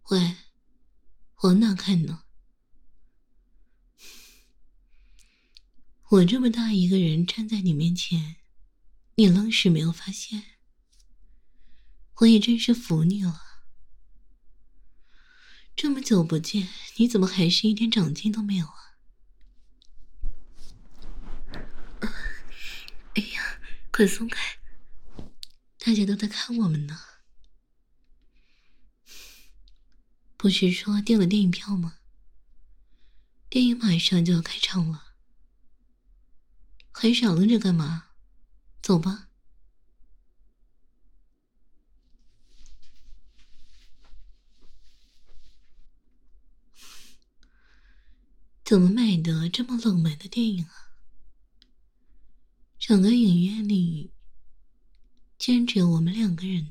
喂，往哪看呢？我这么大一个人站在你面前，你愣是没有发现，我也真是服你了。这么久不见，你怎么还是一点长进都没有啊？哎呀，快松开！大家都在看我们呢。不是说订了电影票吗？电影马上就要开场了，还傻愣着干嘛？走吧。怎么买的这么冷门的电影啊？整个影院里竟然只有我们2个人呢。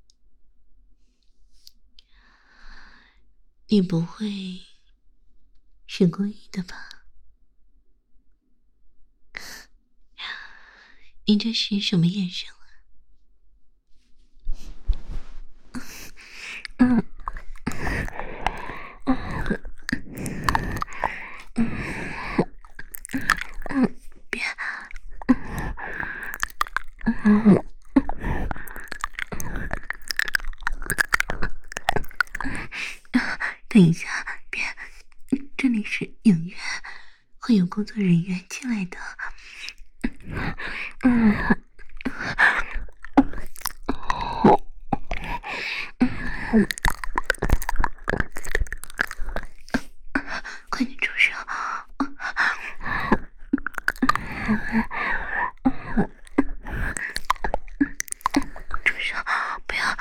你不会是故意的吧？你这是什么眼神啊？别！等一下，别！这里是影院，会有工作人员进来的。快点住手！住手！不要！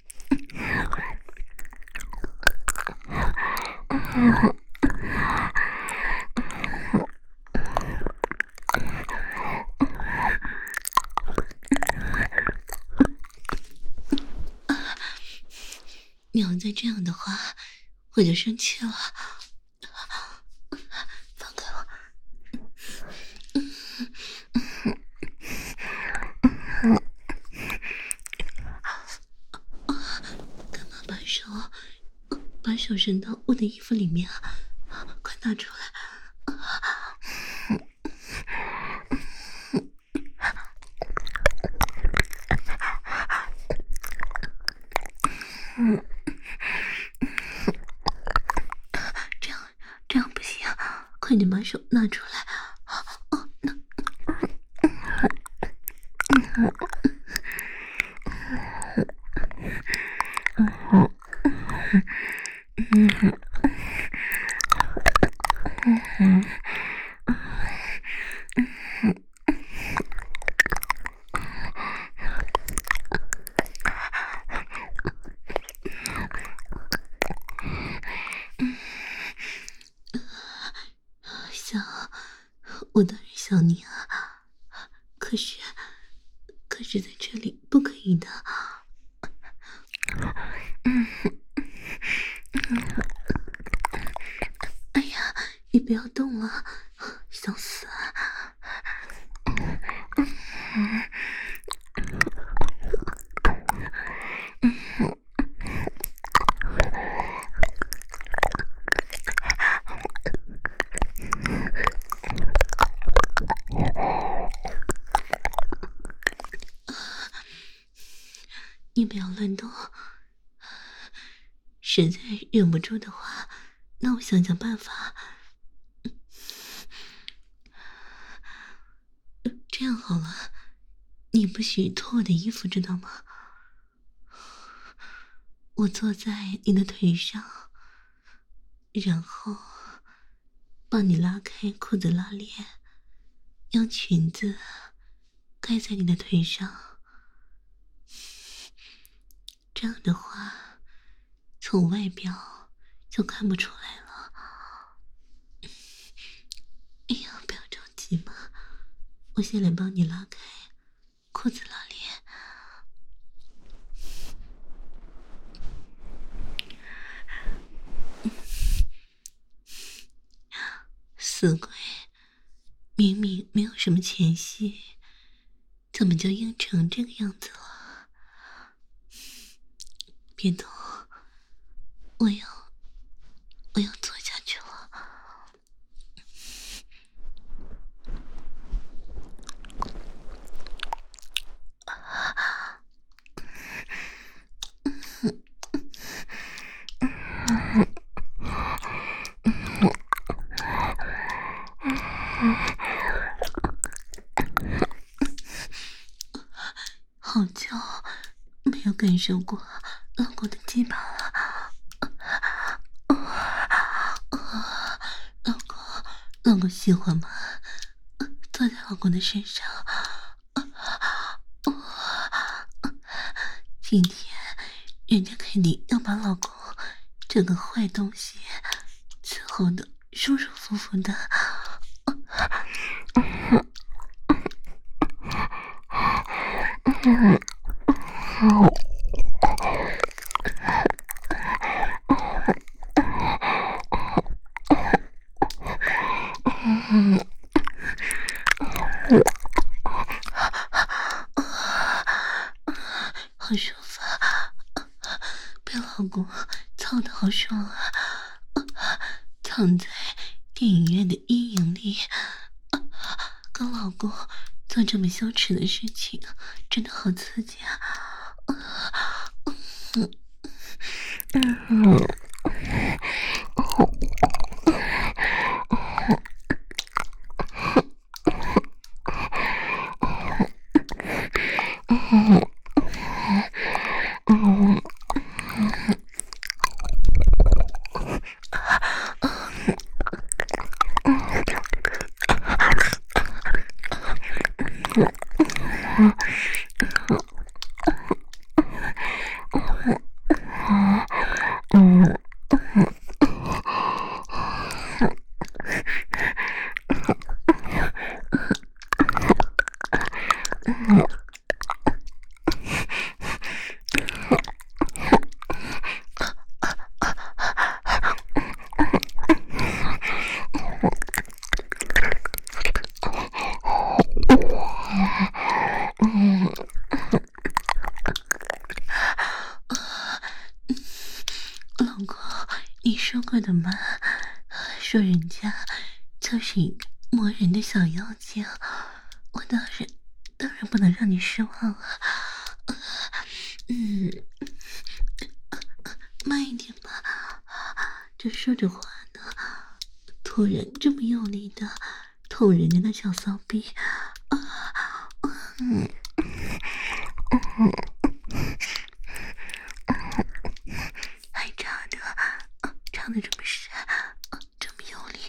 你要再这样的话，我就生气了。放开我！干嘛把手伸到我的衣服里面啊？快拿出来！这样不行，快点把手拿出来！想，我当然想你啊，可是在这里不可以的。哎呀，你不要动了，想死啊！你不要乱动，实在忍不住的话，那我想想办法。这样好了，你不许脱我的衣服，知道吗？我坐在你的腿上，然后帮你拉开裤子拉链，用裙子盖在你的腿上。这样的话，从外表就看不出来了。哎呀，不要着急嘛，我先来帮你拉开裤子拉链。死鬼，明明没有什么前戏，怎么就硬成这个样子了？别动， 我要做下去了。好久没有感受过老公的鸡巴了。老公喜欢吗？坐在老公的身上。今天人家肯定要把老公这个坏东西伺候的舒舒服服的。好舒服，被老公操得好爽啊！躺在电影院的阴影里，跟老公做这么羞耻的事情，真的好刺激啊！老公，你说过的吗？说人家就是一个磨人的小妖精，我当然不能让你失望啊！慢一点吧，这说着话呢，突然这么用力的捅人家的小骚逼，还插的这么深，这么用力，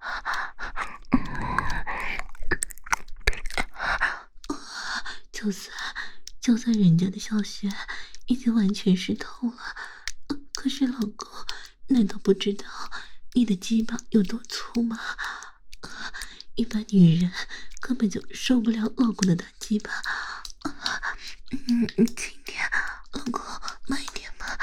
就算人家的小穴已经完全湿透了，可是老公难道不知道你的鸡巴有多粗吗？一般女人根本就受不了老公的大鸡巴。轻点，老公，慢一点嘛。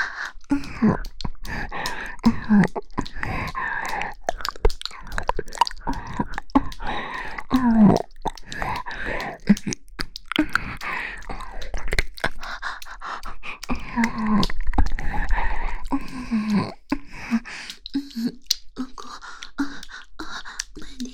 老公，慢点，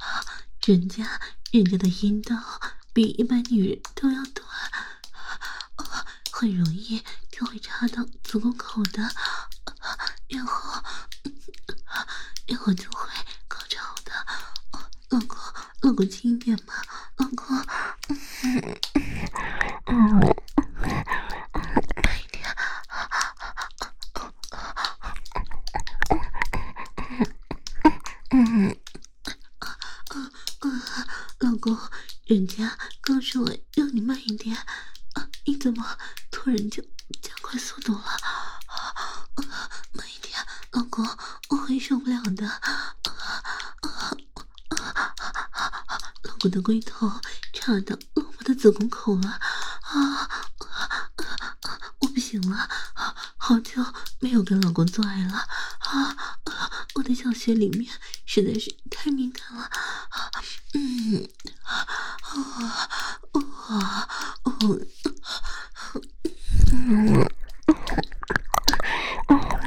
人家的阴道比一般女人都要短，很容易就会插到子宫口的，然后就会高潮的。老公轻一点嘛，老公，慢一点。老公，人家刚说完让你慢一点，你怎么突然就加快速度了？慢一点，老公，我会受不了的。老公的龟头插到老婆的子宫口了，我不行了，好久没有跟老公做爱了，我的小穴里面实在是太敏感了，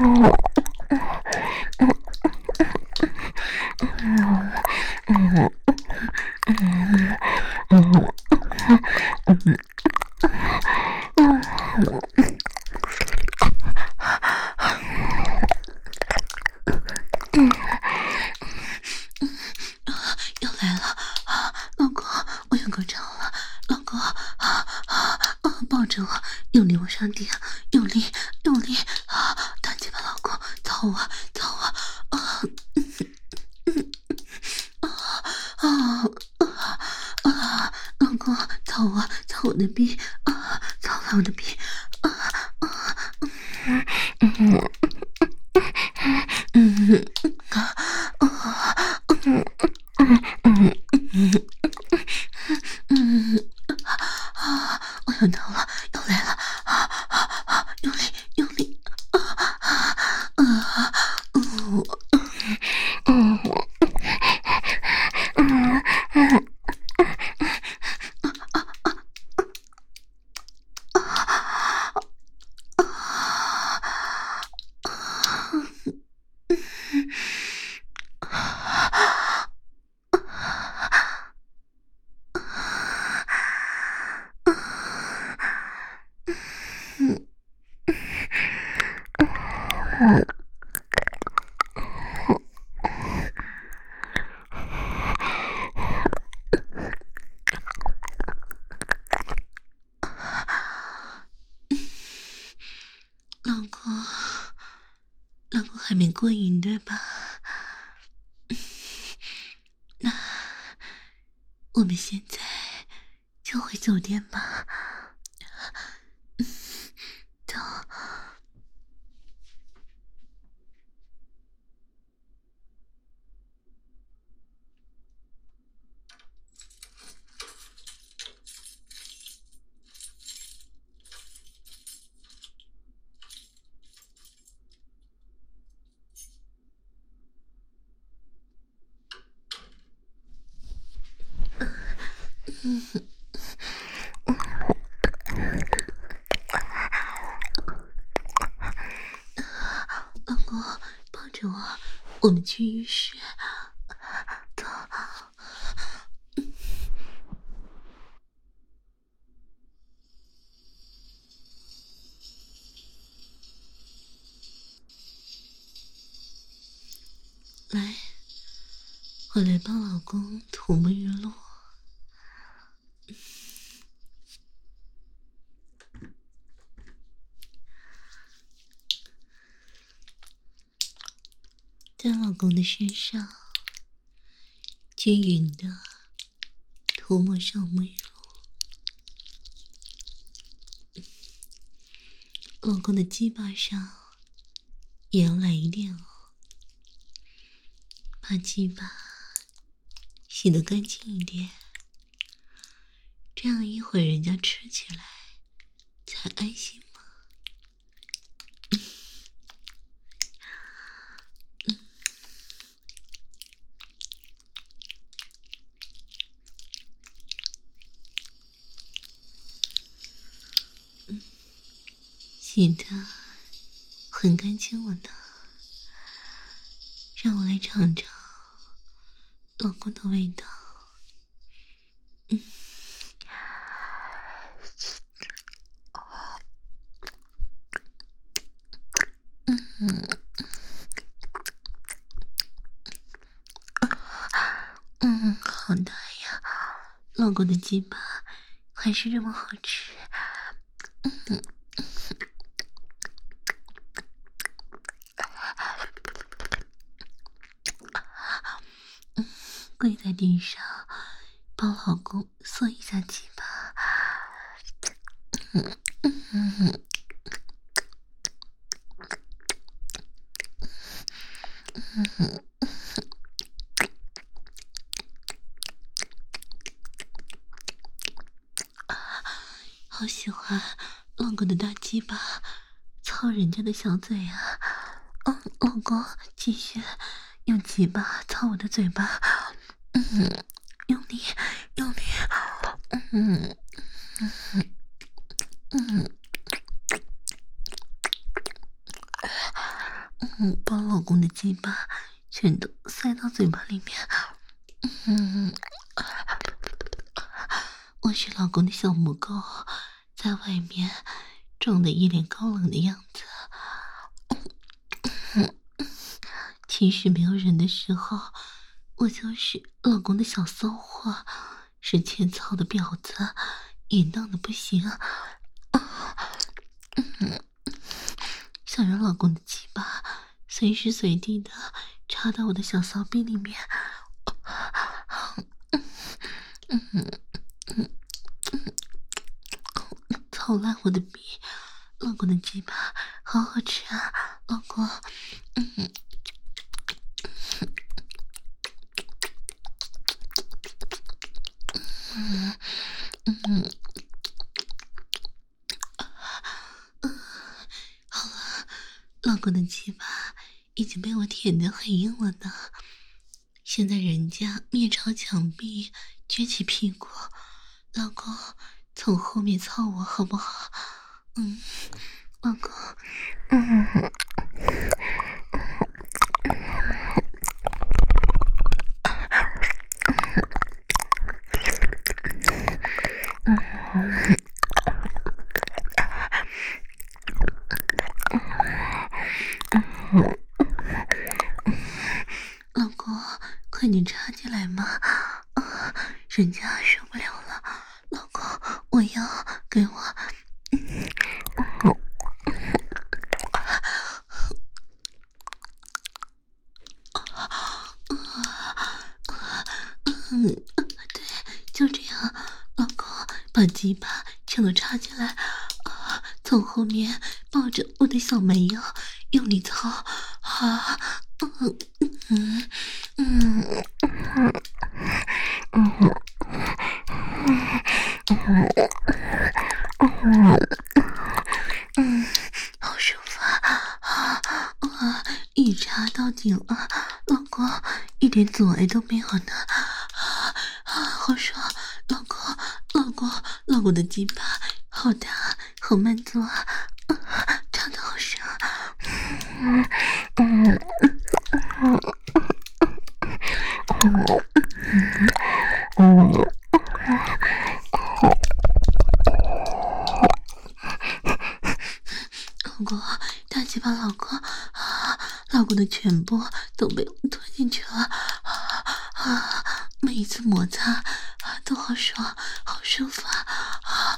又来了，老公，我要高潮了，老公，抱着我，用力往上顶，用力，用力，大鸡巴，老公，操我，操我，老公，操我，操我的逼，操了我的逼，我要到了，要来了，用力，用力，老公，老公还没过瘾对吧？那我们现在就回酒店吧。走。老公，抱着我，我们去浴室。走。来，我来帮老公涂沐浴露。在老公的身上均匀的涂抹上沐浴露，老公的鸡巴上也要来一点哦，把鸡巴洗得干净一点，这样一会儿人家吃起来才安心嘛。洗的很干净了呢，让我来尝尝老公的味道。好大呀，老公的鸡巴还是这么好吃。跪在地上，帮老公缩一下鸡巴。好喜欢老公的大鸡巴操人家的小嘴啊！老公继续用鸡巴操我的嘴巴，用力，用力， 把老公的鸡巴全都塞到嘴巴里面。我是老公的小母狗，在外面装得一脸高冷的样子。其实没有人的时候，我就是老公的小骚货，是欠操的婊子，淫荡的不行。想让老公的鸡巴随时随地的插到我的小骚逼里面。操烂我的逼，老公的鸡巴好好吃啊，老公。好了，老公的鸡巴已经被我舔得很硬了呢。现在人家面朝墙壁，撅起屁股，老公从后面操我好不好？老公，老公，快点插进来嘛！人家受不了了，老公，我要给我。对，就这样，老公，把鸡巴全都插进来，从后面抱着我的小蛮腰，用力操，好舒服啊！一插到顶了，老公一点阻碍都没有呢，好爽！老公的鸡巴好大，好满足啊！插的好深啊！老公，大鸡巴老公，老公的全部都被我吞进去了，每一次摩擦都好爽，好舒服啊！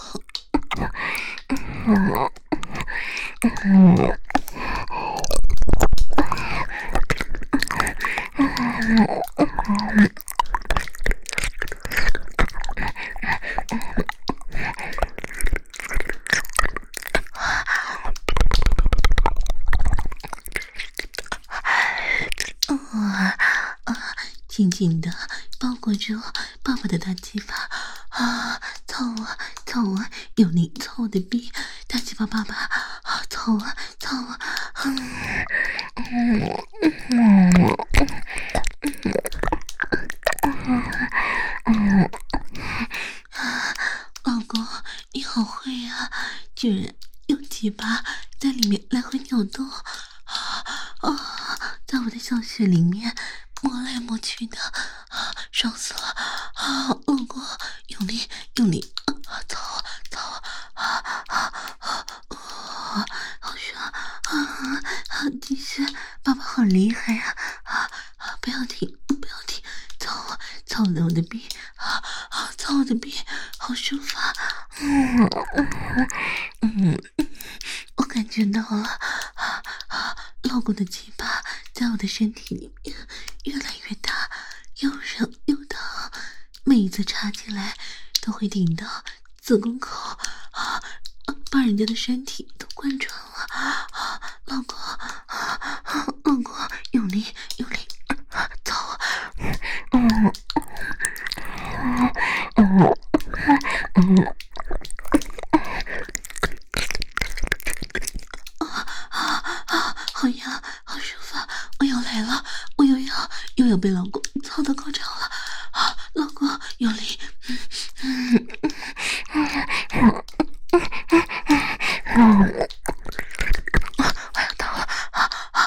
紧紧的包裹住爸爸的大鸡巴操我，用力操我的逼，大鸡巴爸爸操我，老公你好会啊，居然用鸡巴在里面来回扭动在我的小穴里面摸来摸去的爽死了老公用力操好爽继续，爸爸好厉害呀不要停，操我的逼操我的逼，好舒服我感觉到了老公的鸡巴在我的身体里面越来越大，又热又烫，每一次插进来都会顶到子宫口把人家的身体都贯穿了老公用力操好呀，好舒服，我要来了，我又要被老公操到高潮了老公用力我要到了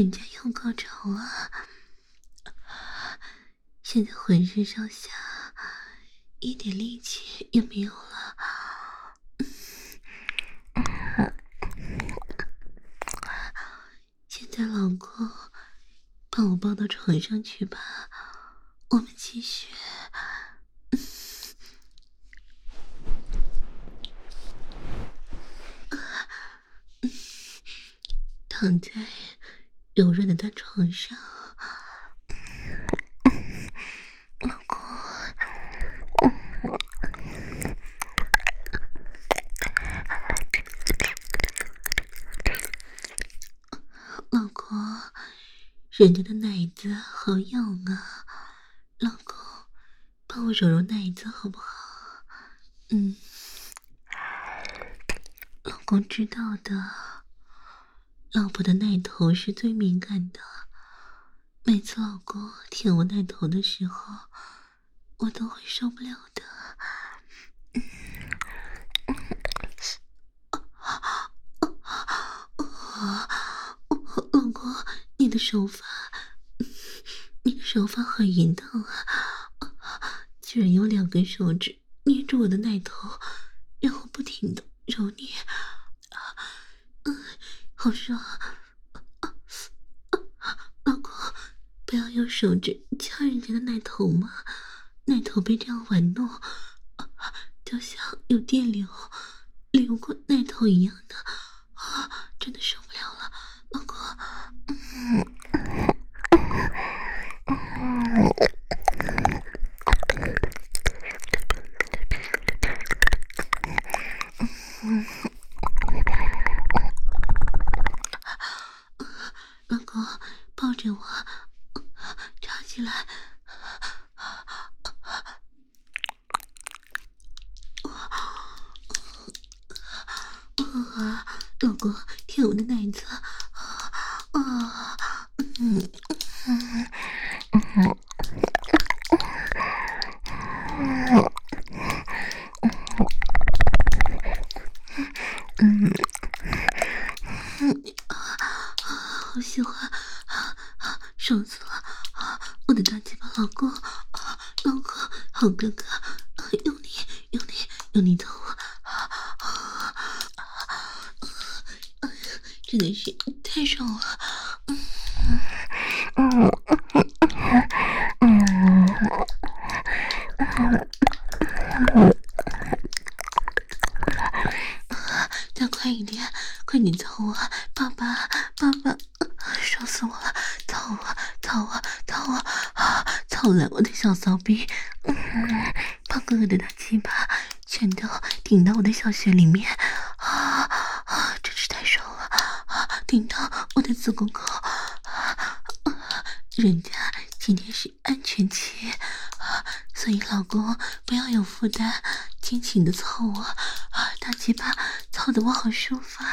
人家要高潮啊！现在浑身上下一点力气也没有了。现在老公，把我抱到床上去吧，我们继续。躺在柔软的大床上，老公，老公，人家的奶子好痒啊，老公，帮我揉揉奶子好不好？老公知道的，老婆的奶头是最敏感的，每次老公舔我奶头的时候，我都会受不了的。老公，你的手法很淫荡啊！居然有2根手指捏住我的奶头，然后不停的揉捏，好爽！老公，不要用手指掐人家的奶头嘛，奶头被这样玩弄，就像有电流流过奶头一样的，真的受不了了，老公。老公，抱着我，插起来。老公，舔我的奶子。好喜欢，爽死了！我的大鸡巴，老公，老公，好哥哥，用力，用力，用力头真的是太爽了！再快一点，快点操我，爸爸，爸爸，爽死我了！操我，操我，操我，操烂我的小骚逼！把哥哥的大鸡巴全都顶到我的小穴里面，真是太爽了！顶到我的子宫口，人家今天是安全期，所以老公不要有负担，尽情的操我，大鸡巴操得我好舒服。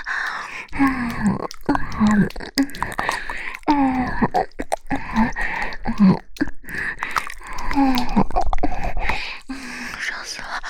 爽死了！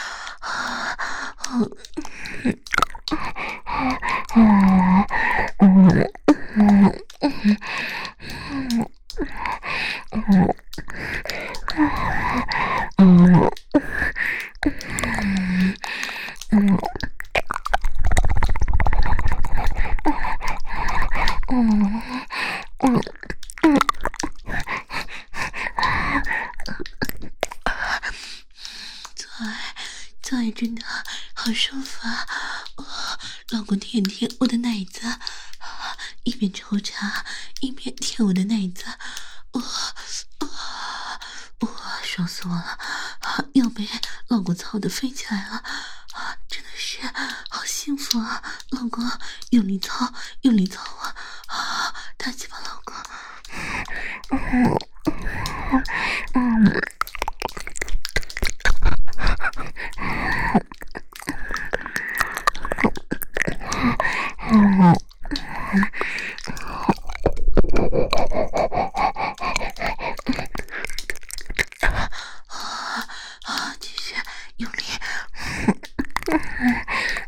做爱真的好舒服啊！老公舔舔我的奶子，一边抽插一边舔我的奶子，爽死我了！要被老公操得飞起来了，真的是好幸福啊！老公用力操，用力操啊！大鸡巴老公。继续用力。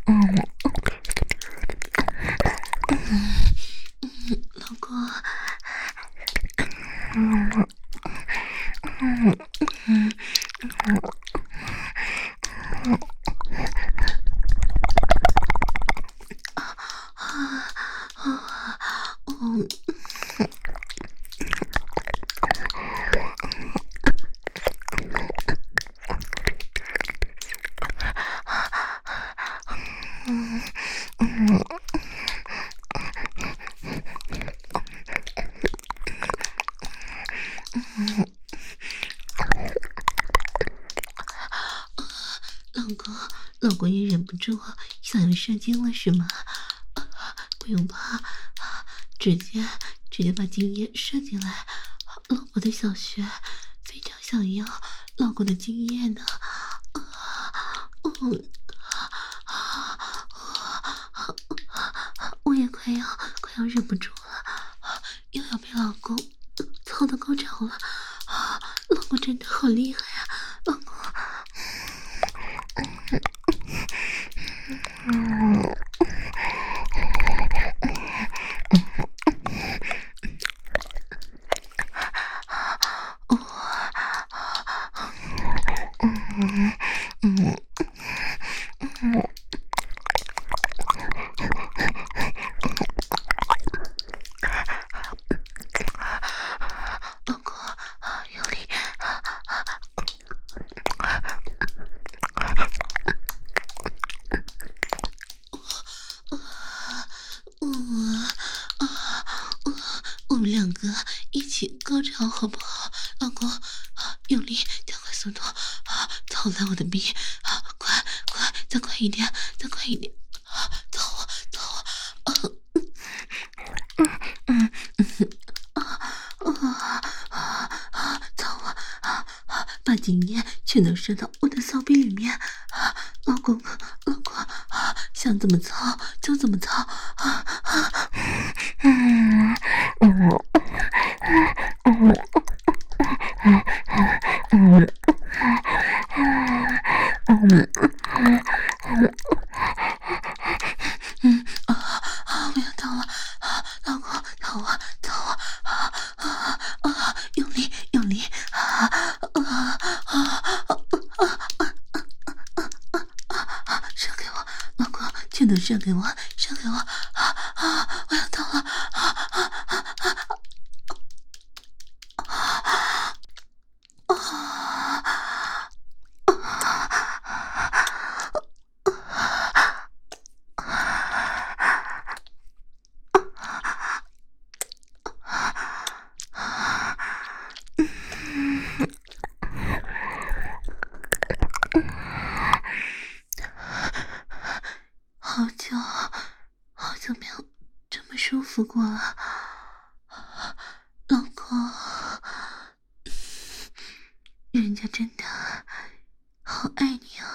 老公， 老公也忍不住想要射精了是吗？不用怕，直接把精液射进来。老婆的小穴非常想要老公的精液呢。我也快要忍不住了，又要被老公操到高潮了。老公真的好厉害啊，老公。老公，用力。我们两个一起高潮好不好？老公，用力，加快速度，操烂我的逼，快，再快一点，操我，操我，把精液全都射到我的骚逼里面，老公，想怎么操就怎么操，我要到了，老公，操我，用力，射给我，老公，全都射给我，我要到了，好久没有这么舒服过了，老公，人家真的好爱你哦。